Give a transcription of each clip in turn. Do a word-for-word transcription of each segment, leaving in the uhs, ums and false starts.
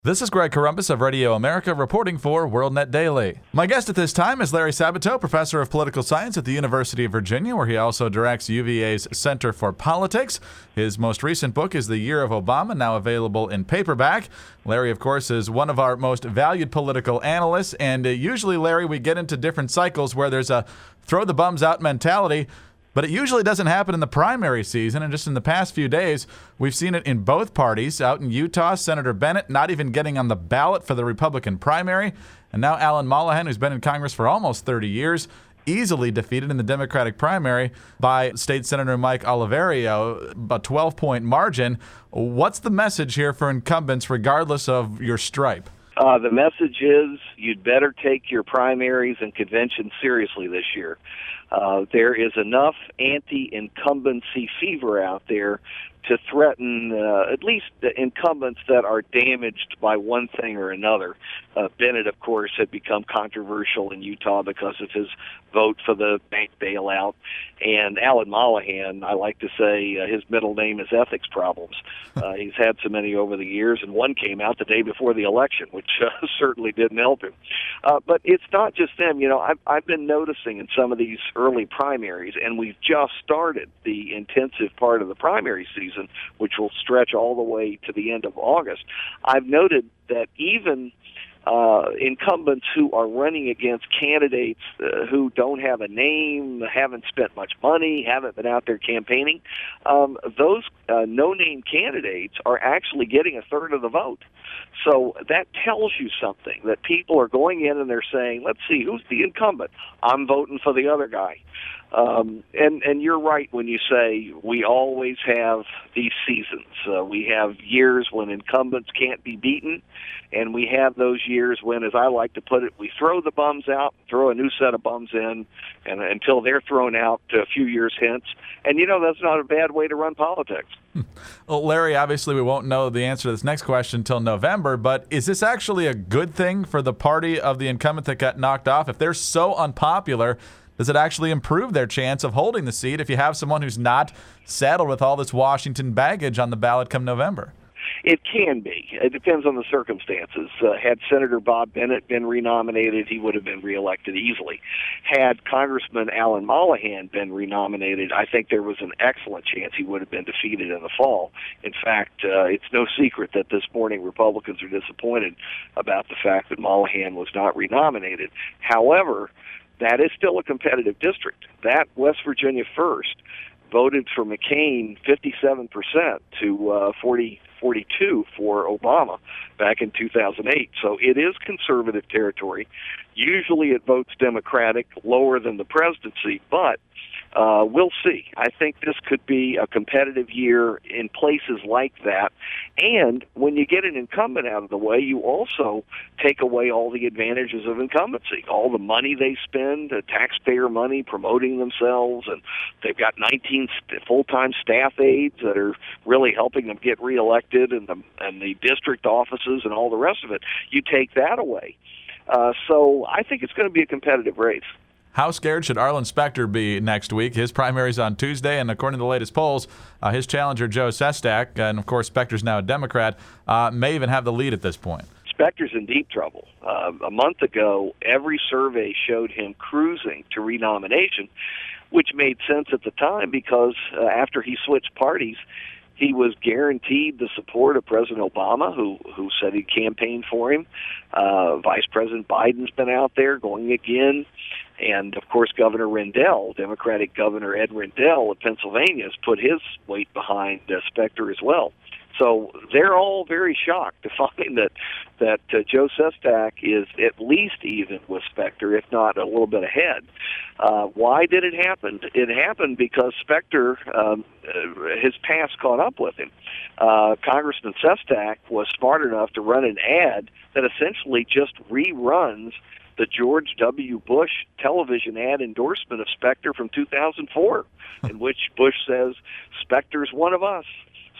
This is Greg Corombos of Radio America reporting for WorldNet Daily. My guest at this time is Larry Sabato, professor of political science at the University of Virginia, where he also directs U V A's Center for Politics. His most recent book is The Year of Obama, now available in paperback. Larry, of course, is one of our most valued political analysts, and uh, usually, Larry, we get into different cycles where there's a throw the bums out mentality. But it usually doesn't happen in the primary season, and just in the past few days, we've seen it in both parties. Out in Utah, Senator Bennett not even getting on the ballot for the Republican primary, and now Alan Mollahan, who's been in Congress for almost thirty years, easily defeated in the Democratic primary by State Senator Mike Oliverio, a twelve-point margin. What's the message here for incumbents, regardless of your stripe? Uh, the message is you'd better take your primaries and conventions seriously this year. Uh, there is enough anti-incumbency fever out there to threaten uh, at least the incumbents that are damaged by one thing or another. Uh, Bennett, of course, had become controversial in Utah because of his vote for the bank bailout. And Alan Mollahan, I like to say uh, his middle name is ethics problems. Uh, he's had so many over the years, and one came out the day before the election, which uh, certainly didn't help him. Uh, but it's not just them. You know, I've, I've been noticing in some of these early primaries, and we've just started the intensive part of the primary season, which will stretch all the way to the end of August. I've noted that even uh, incumbents who are running against candidates uh, who don't have a name, haven't spent much money, haven't been out there campaigning, um, those uh, no-name candidates are actually getting a third of the vote. So that tells you something, that people are going in and they're saying, let's see, who's the incumbent? I'm voting for the other guy. Um, and, and you're right when you say we always have these seasons. Uh, we have years when incumbents can't be beaten, and we have those years when, as I like to put it, we throw the bums out, throw a new set of bums in, and until they're thrown out a few years hence. And, you know, that's not a bad way to run politics. Well, Larry, obviously we won't know the answer to this next question until November, but is this actually a good thing for the party of the incumbent that got knocked off? If they're so unpopular, does it actually improve their chance of holding the seat if you have someone who's not saddled with all this Washington baggage on the ballot come November? It can be. It depends on the circumstances. Uh, had Senator Bob Bennett been renominated, he would have been reelected easily. Had Congressman Alan Mollahan been renominated, I think there was an excellent chance he would have been defeated in the fall. In fact, uh, it's no secret that this morning Republicans are disappointed about the fact that Mollahan was not renominated. However, that is still a competitive district. That West Virginia first voted for McCain fifty-seven percent to uh, forty, forty-two for Obama back in two thousand eight. So it is conservative territory. Usually it votes Democratic, lower than the presidency, but uh, we'll see. I think this could be a competitive year in places like that. And when you get an incumbent out of the way, you also take away all the advantages of incumbency, all the money they spend, uh, taxpayer money promoting themselves, and they've got nineteen st- full-time staff aides that are really helping them get reelected, and the, and the district offices and all the rest of it. You take that away. Uh, so I think it's going to be a competitive race. How scared should Arlen Specter be next week? His primary's on Tuesday, and according to the latest polls, uh, his challenger, Joe Sestak, and of course Specter's now a Democrat, uh, may even have the lead at this point. Specter's in deep trouble. Uh, a month ago, every survey showed him cruising to renomination, which made sense at the time because uh, after he switched parties, he was guaranteed the support of President Obama, who who said he'd campaign for him. Uh, Vice President Biden's been out there going again. And, of course, Governor Rendell, Democratic Governor Ed Rendell of Pennsylvania, has put his weight behind uh, Specter as well. So they're all very shocked to find that that uh, Joe Sestak is at least even with Specter, if not a little bit ahead. Uh, why did it happen? It happened because Specter, um, uh, his past caught up with him. Uh, Congressman Sestak was smart enough to run an ad that essentially just reruns the George W. Bush television ad endorsement of Specter from two thousand four, in which Bush says, Specter's one of us.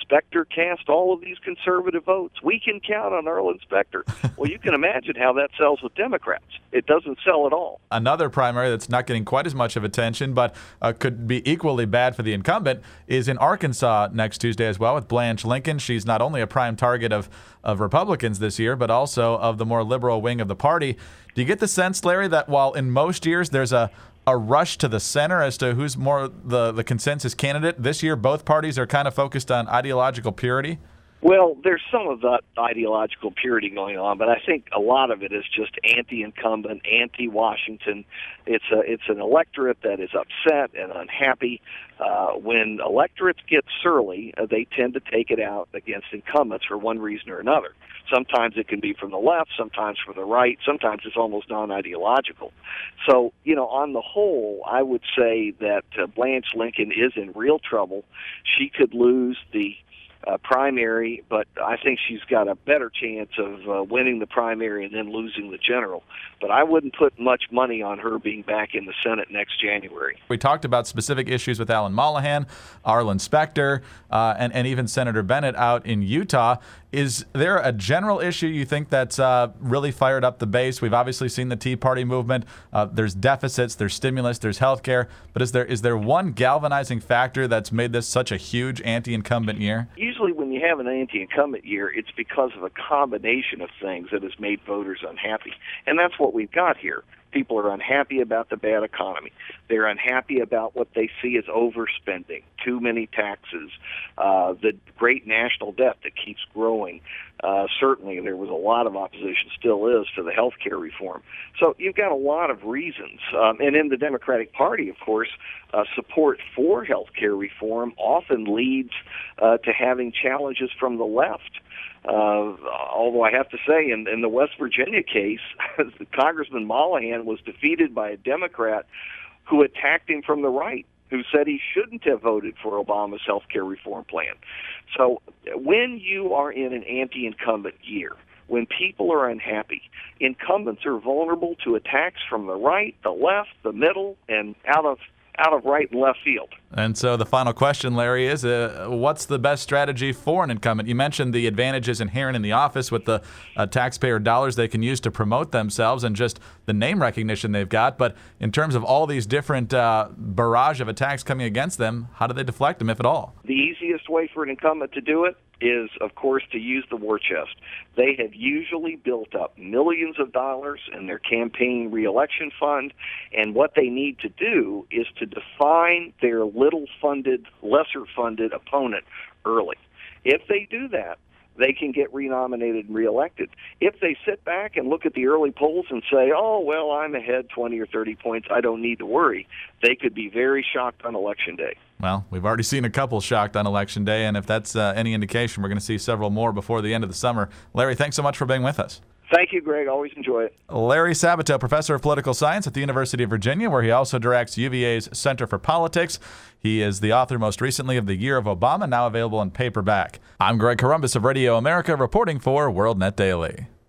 Specter cast all of these conservative votes. We can count on Arlen Specter. Well, you can imagine how that sells with Democrats. It doesn't sell at all. Another primary that's not getting quite as much of attention, but uh, could be equally bad for the incumbent, is in Arkansas next Tuesday as well with Blanche Lincoln. She's not only a prime target of, of Republicans this year, but also of the more liberal wing of the party. Do you get the sense, Larry, that while in most years there's a a rush to the center as to who's more the, the consensus candidate, this year both parties are kind of focused on ideological purity? Well, there's some of that ideological purity going on, but I think a lot of it is just anti-incumbent, anti-Washington. It's a, it's an electorate that is upset and unhappy. Uh, when electorates get surly, uh, they tend to take it out against incumbents for one reason or another. Sometimes it can be from the left, sometimes from the right, sometimes it's almost non-ideological. So, you know, on the whole, I would say that uh, Blanche Lincoln is in real trouble. She could lose the Uh, primary, but I think she's got a better chance of uh, winning the primary and then losing the general. But I wouldn't put much money on her being back in the Senate next January. We talked about specific issues with Alan Mollahan, Arlen Specter, uh, and, and even Senator Bennett out in Utah. Is there a general issue you think that's uh, really fired up the base? We've obviously seen the Tea Party movement. Uh, there's deficits, there's stimulus, there's health care. But is there is there one galvanizing factor that's made this such a huge anti-incumbent year? Usually when you have an anti-incumbent year, it's because of a combination of things that has made voters unhappy. And that's what we've got here. People are unhappy about the bad economy. They're unhappy about what they see as overspending, too many taxes, uh, the great national debt that keeps growing. Uh, certainly, there was a lot of opposition, still is, to the health care reform. So you've got a lot of reasons. Um, and in the Democratic Party, of course, uh, support for health care reform often leads uh, to having challenges from the left. Uh, although I have to say, in, in the West Virginia case, Congressman Mollahan was defeated by a Democrat who attacked him from the right, who said he shouldn't have voted for Obama's health care reform plan. So when you are in an anti-incumbent year, when people are unhappy, incumbents are vulnerable to attacks from the right, the left, the middle, and out of out of right and left field. And so the final question, Larry, is uh, what's the best strategy for an incumbent? You mentioned the advantages inherent in the office with the uh, taxpayer dollars they can use to promote themselves and just the name recognition they've got. But in terms of all these different uh, barrage of attacks coming against them, how do they deflect them, if at all? The easiest way for an incumbent to do it is, of course, to use the war chest. They have usually built up millions of dollars in their campaign reelection fund, and what they need to do is to define their little-funded, lesser-funded opponent early. If they do that, they can get renominated and reelected. If they sit back and look at the early polls and say, oh, well, I'm ahead twenty or thirty points, I don't need to worry, they could be very shocked on Election Day. Well, we've already seen a couple shocked on Election Day, and if that's uh, any indication, we're going to see several more before the end of the summer. Larry, thanks so much for being with us. Thank you, Greg. Always enjoy it. Larry Sabato, professor of political science at the University of Virginia, where he also directs U V A's Center for Politics. He is the author most recently of The Year of Obama, now available in paperback. I'm Greg Corombos of Radio America, reporting for WorldNet Daily.